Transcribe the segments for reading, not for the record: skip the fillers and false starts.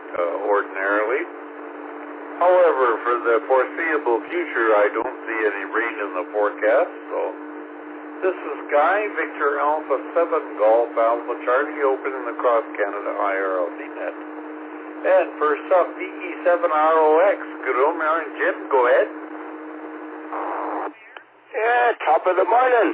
ordinarily. However, for the foreseeable future, I don't see any rain in the forecast, so this is Guy, Victor Alpha 7 Golf Alpha Charlie, open in the Cross Canada IRLD net. And first up, VE7ROX. Good morning, Jim. Go ahead. Yeah, top of the morning.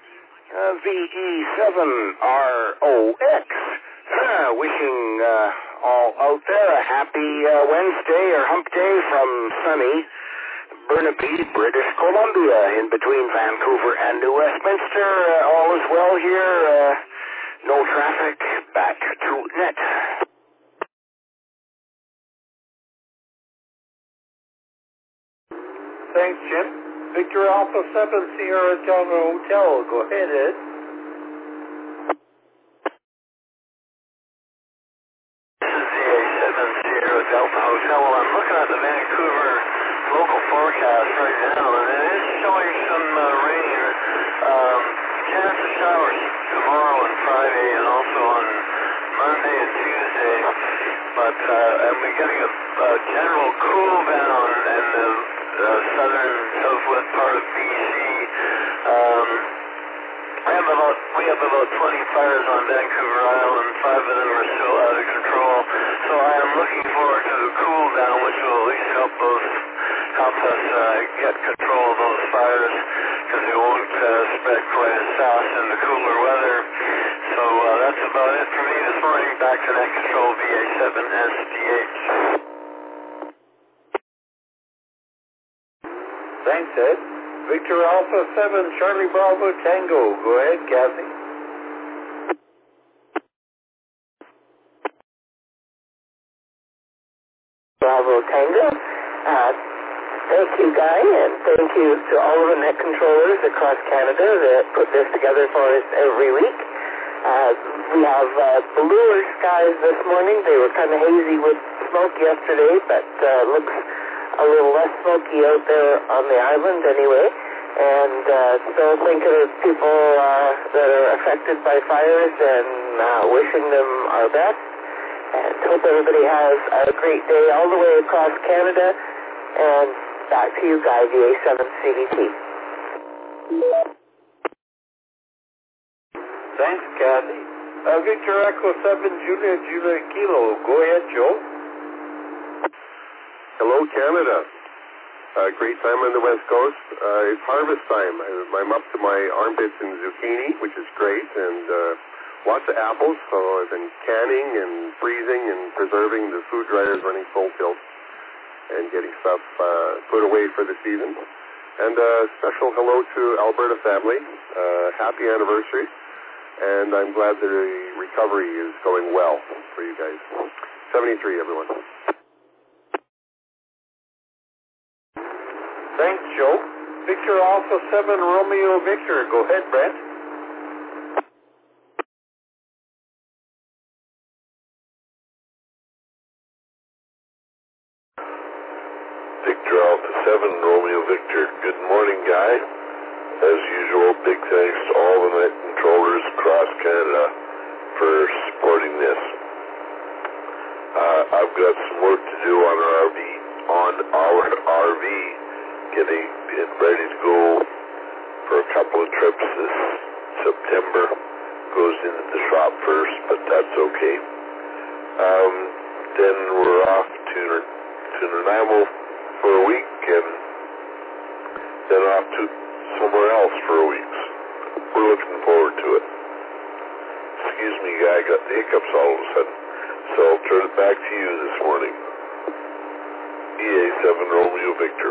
VE7ROX. Wishing all out there a happy Wednesday or hump day from sunny Burnaby, British Columbia, in between Vancouver and New Westminster. All is well here. No traffic. Back to net. Thanks, Jim. Victor Alpha 7 Sierra Delta Hotel. Go ahead, Ed. This is the A7 Sierra Delta Hotel. Well, I'm looking at the Vancouver local forecast right now, and it is showing some rain. Chance of showers tomorrow and Friday, and also on Monday and Tuesday. But and we're getting a general cool down in the southern southwest part of BC. We have about 20 fires on Vancouver Island. 5 of them are still out of control. So I am looking forward to the cool down, which will at least help us get control of those fires, because they won't spread quite as fast in the cooler weather. So that's about it for me this morning. Back to net control, VA7SDH. Thanks, Ed. Victor Alpha 7 Charlie Bravo Tango. Go ahead, Kathy. Bravo Tango. Thank you, Guy, and thank you to all of the net controllers across Canada that put this together for us every week. We have bluer skies this morning. They were kind of hazy with smoke yesterday, but looks a little less smoky out there on the island anyway. And still thinking of people that are affected by fires and wishing them our best. And hope everybody has a great day all the way across Canada. And back to you, Guy, VA7 CDT. Thanks, Kathy. Victor Echo 7 Julia Kilo. Go ahead, Joe. Hello, Canada. Great time on the West Coast. It's harvest time. I'm up to my armpits in zucchini, which is great, and lots of apples. So I've been canning and freezing and preserving. The food dryer's running full tilt and getting stuff put away for the season. And special hello to Alberta family. Happy anniversary. And I'm glad the recovery is going well for you guys. 73, everyone. Thanks, Joe. Victor Alpha 7 Romeo Victor. Go ahead, Brent. Victor Alpha 7 Romeo Victor. Good morning, Guy. As usual, big thanks to all the net controllers across Canada for supporting this. I've got some work to do on our RV, getting it ready to go for a couple of trips this September. Goes into the shop first, but that's okay. Then we're off to Nanaimo for a week, and then off to somewhere else for a week. We're looking forward to it. Excuse me, Guy, I got the hiccups all of a sudden. So I'll turn it back to you this morning. EA7 Romeo Victor.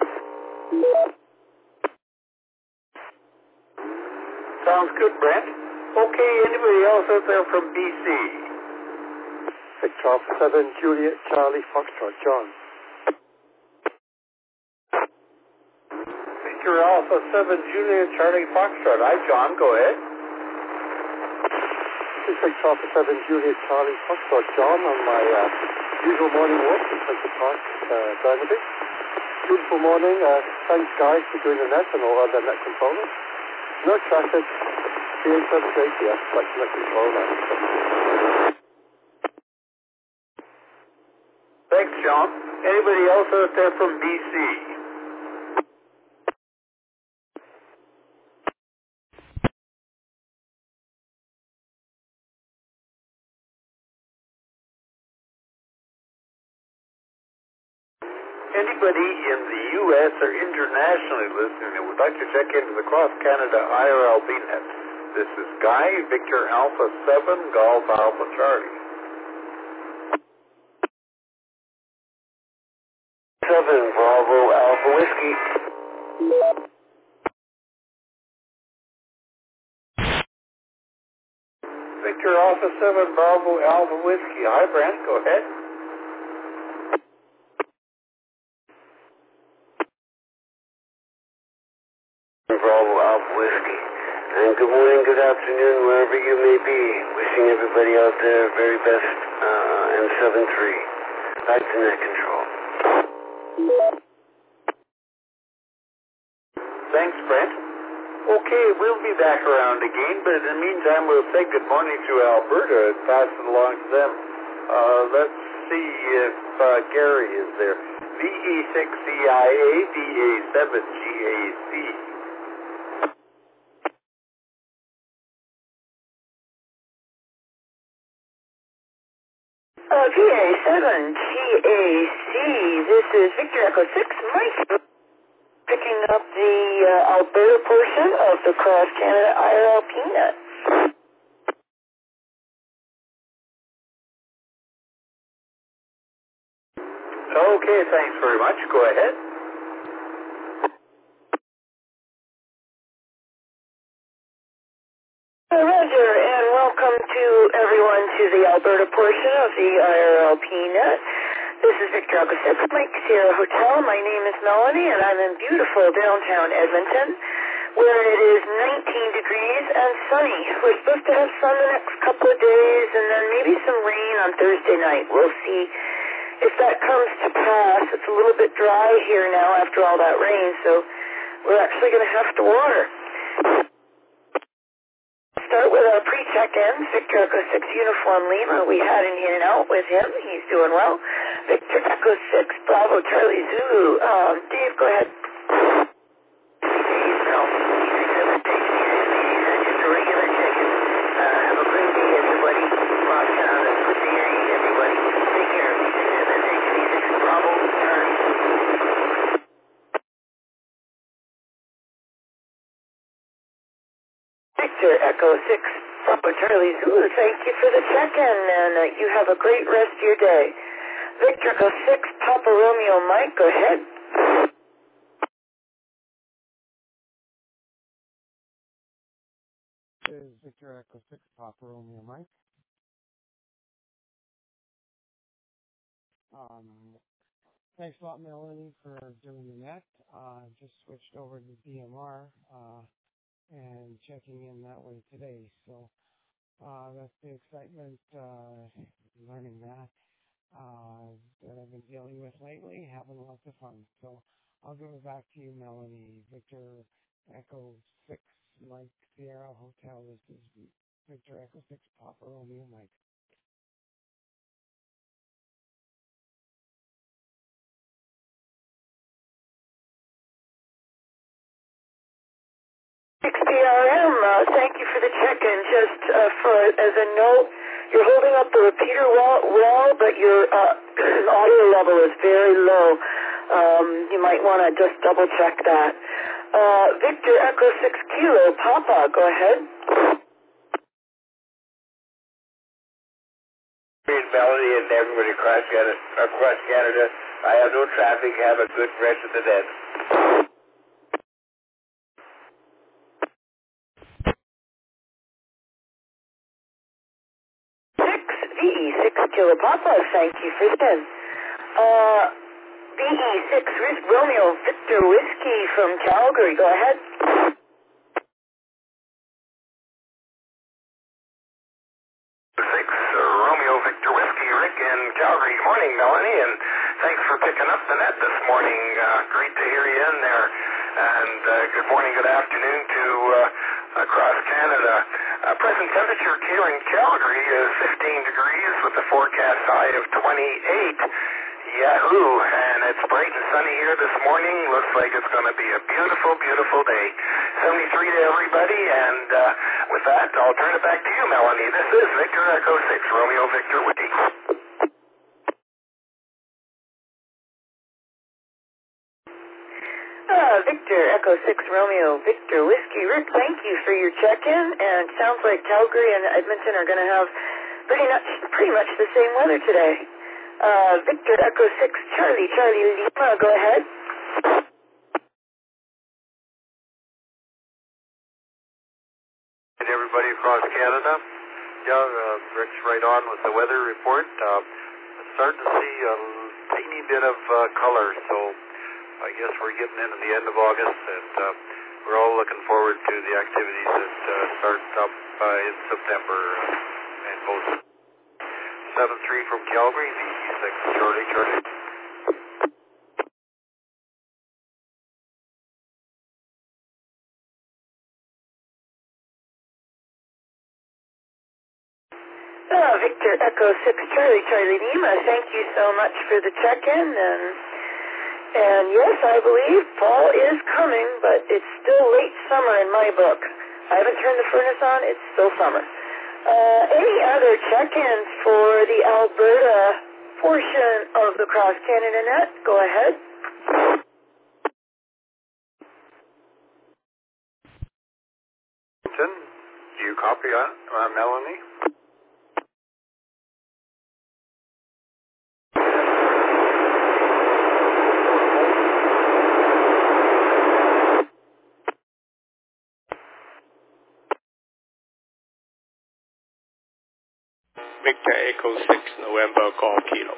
Sounds good, Brent. Okay, anybody else out there from BC? Victor Alpha 7 Juliet Charlie Foxtrot, John. Victor Alpha 7 Juliet Charlie Foxtrot. Hi, John. Go ahead. This is Victor Alpha 7 Juliet Charlie Foxtrot, John, on my usual morning walk in Central Park, Burnaby. Beautiful morning. Thanks, guys, for doing the net and all other net controllers. No traffic. VA7 JTF, like net control now. Thanks, Sean. Anybody else out there from BC? Anybody in the U.S. or internationally listening that would like to check into the Cross Canada IRLP net? This is Guy, Victor Alpha 7, Golf Alpha Charlie. 7 Bravo Alpha Whiskey. Victor Alpha 7, Bravo Alpha Whiskey. Hi, Brent. Go ahead. Bravo Alpha Whiskey. And good morning, good afternoon, wherever you may be. Wishing everybody out there very best, and 7-3. Back to net control. Thanks, Brent. Okay, we'll be back around again, but in the meantime, we'll say good morning to Alberta and pass it along to them. Let's see if Gary is there. VE6CIA, VA7GAC. VA7GAC, this is Victor Echo 6, Mike, picking up the Alberta portion of the Cross Canada IRLP net. Okay, thanks very much. Go ahead. Roger, and welcome to everyone to the Alberta portion of the IRLP net. This is Victor Echo 6, Mike Sierra Hotel. My name is Melanie, and I'm in beautiful downtown Edmonton, where it is 19 degrees and sunny. We're supposed to have sun the next couple of days, and then maybe some rain on Thursday night. We'll see if that comes to pass. It's a little bit dry here now after all that rain, so we're actually going to have to water. Start with our pre-check-in, Victor Echo 6 Uniform Lima. We had an in and out with him. He's doing well. Victor Echo 6 Bravo Charlie Zulu. Dave, go ahead. Regular check-in. Have a great day, everybody. Cross Canada. Good to hear you, everybody. Take care. VA6 Bravo Charlie Zulu. Victor Echo 6 Bravo Charlie Zulu, thank you for the check-in, and you have a great rest of your day. Victor Echo 6 Papa Romeo Mike, go ahead. This is Victor Echo 6 Papa Romeo Mike. Thanks a lot, Melanie, for doing the net. Just switched over to DMR and checking in that way today. So that's the excitement, learning that I've been dealing with lately, having lots of fun. So I'll give it back to you, Melanie. Victor Echo 6 Mike Sierra Hotel. This is Victor Echo 6 Papa Romeo Mike. XPRM, thank you for the check-in. Just as a note, you're holding up the repeater well, but your audio level is very low. You might want to just double-check that. Victor Echo 6 Kilo Papa, go ahead. Melody and everybody across Canada. I have no traffic. Have a good rest of the day. VE6 Kilo Papa, thank you for that. VE6 Romeo Victor Whiskey from Calgary, go ahead. 6 Romeo Victor Whiskey, Rick in Calgary. Good morning, Melanie, and thanks for picking up the net this morning. Great to hear you in there. And good morning, good afternoon to across Canada. Present temperature here in Calgary is 15 degrees with a forecast high of 28. Yahoo! And it's bright and sunny here this morning. Looks like it's going to be a beautiful, beautiful day. 73 to everybody, and with that, I'll turn it back to you, Melanie. This is Victor Echo 6, Romeo Victor Whiskey. Victor Echo 6, Romeo Victor Whiskey. Rick, thank you for your check-in, and sounds like Calgary and Edmonton are going to have pretty much the same weather today. Victor Echo 6, Charlie Lima, go ahead. And everybody across Canada. Yeah, Rick's right on with the weather report. Starting to see a teeny bit of color, so I guess we're getting into the end of August, and we're all looking forward to the activities that start up in September and most. 7-3 from Calgary, V6, Charlie. Victor Echo 6, Charlie Lima, thank you so much for the check-in, and yes, I believe fall is coming, but it's still late summer in my book. I haven't turned the furnace on, it's still summer. Any other check-ins for the Alberta portion of the Cross Canada Net? Go ahead. Do you copy on Melanie? Victor Echo 6, November, Golf Kilo.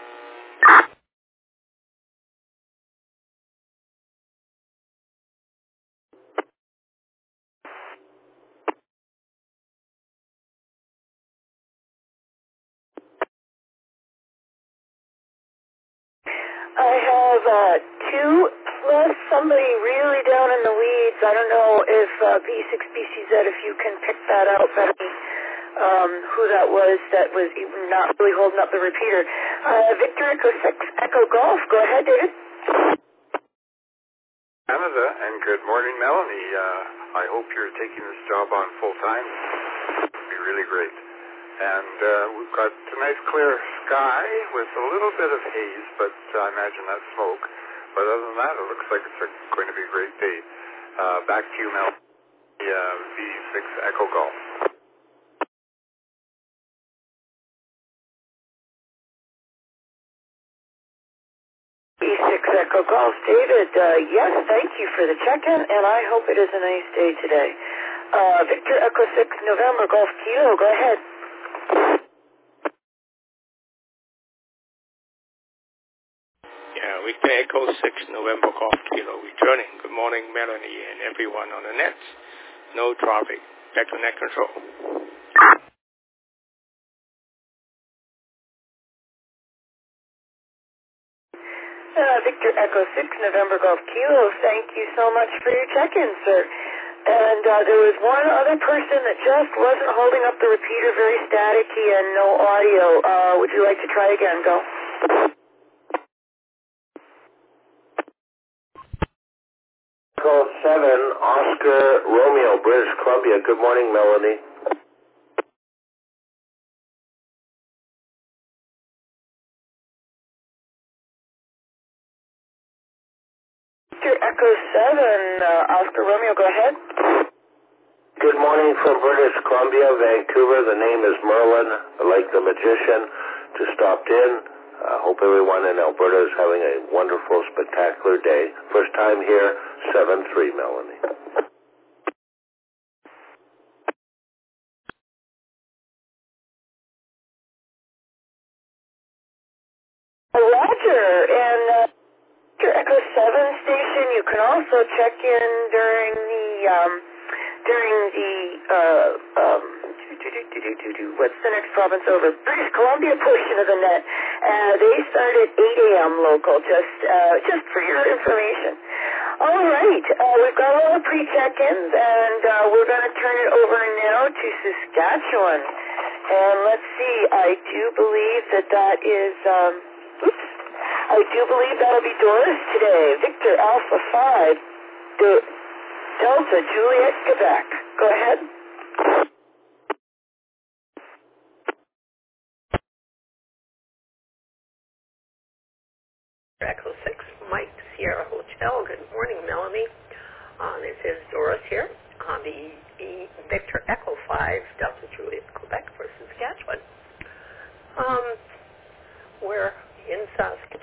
I have 2 plus somebody really down in the weeds. I don't know if B6BCZ, if you can pick that out better. Who that was not really holding up the repeater. Victor Echo 6, Echo Golf. Go ahead, David. Canada, and good morning, Melanie. I hope you're taking this job on full time. It'll be really great. And we've got tonight's clear sky with a little bit of haze, but I imagine that's smoke. But other than that, it looks like it's going to be a great day. Back to you, Mel. V6 Echo Golf. V6 Echo Golf. David, yes, thank you for the check-in, and I hope it is a nice day today. Victor Echo 6, November, Golf Kilo, go ahead. Yeah, Victor Echo 6, November, Golf Kilo, returning. Good morning, Melanie, and everyone on the nets. No traffic. Back to net control. Victor Echo 6, November Golf Kilo, thank you so much for your check-in, sir. And there was one other person that just wasn't holding up the repeater, very staticky and no audio. Would you like to try again? Go. Echo 7, Oscar Romeo, British Columbia. Good morning, Melanie. Echo 7, Oscar Romeo, go ahead. Good morning from British Columbia, Vancouver. The name is Merlin, like the magician. Just stopped in. I hope everyone in Alberta is having a wonderful, spectacular day. First time here, 7-3, Melanie. Roger, and Echo 7 station, you can also check in during the what's the next province over? British Columbia portion of the net. They start at 8 a.m. local, just for your information. All right, we've got all the pre-check-ins, and we're going to turn it over now to Saskatchewan. And let's see, I do believe that is, I do believe that'll be Doris today. Victor Alpha 5, Delta Juliet, Quebec. Go ahead. Echo 6, Mike Sierra Hotel. Good morning, Melanie. This is Doris here on the Victor Echo 5, Delta Juliet, Quebec for Saskatchewan. We're in Saskatchewan.